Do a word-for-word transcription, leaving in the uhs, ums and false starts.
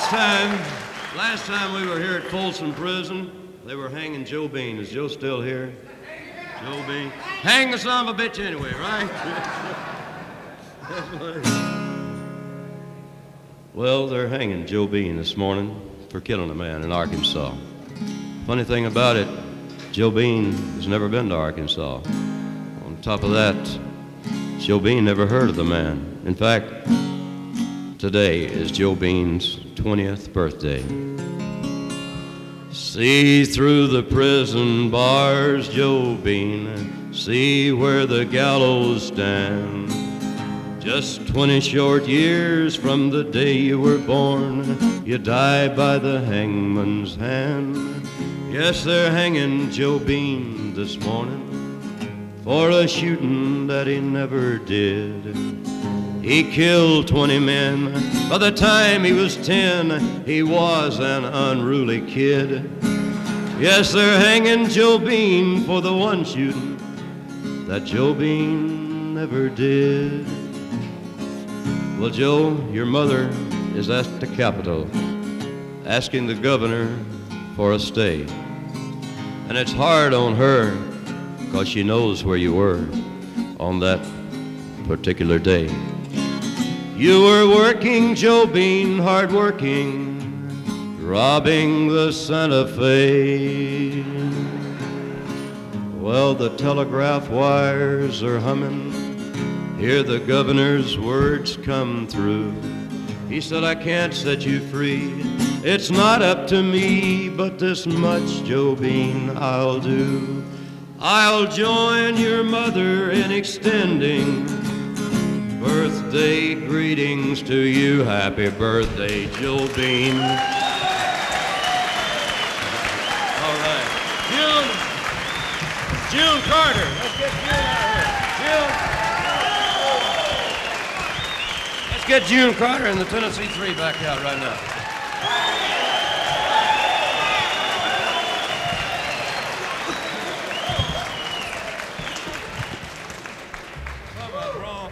Last time, last time we were here at Folsom Prison, they were hanging Joe Bean. Is Joe still here? Joe Bean. Hang the son of a bitch anyway, right? That's what it is. Well, they're hanging Joe Bean this morning for killing a man in Arkansas. Funny thing about it, Joe Bean has never been to Arkansas. On top of that, Joe Bean never heard of the man. In fact, today is Joe Bean's twentieth birthday. See through the prison bars, Joe Bean, see where the gallows stand. Just twenty short years from the day you were born, you die by the hangman's hand. Yes, they're hanging Joe Bean this morning for a shooting that he never did. He killed twenty men. By the time he was ten, he was an unruly kid. Yes, they're hanging Joe Bean for the one shooting that Joe Bean never did. Well, Joe, your mother is at the Capitol asking the governor for a stay. And it's hard on her because she knows where you were on that particular day. You were working, Joe Bean, hard working, robbing the Santa Fe. Well, the telegraph wires are humming. Hear the governor's words come through. He said, I can't set you free. It's not up to me, but this much, Joe Bean, I'll do. I'll join your mother in extending birthday greetings to you. Happy birthday, Joe Bean. All right. June. June Carter. Let's get June out here. June. Let's get June Carter and the Tennessee Three back out right now.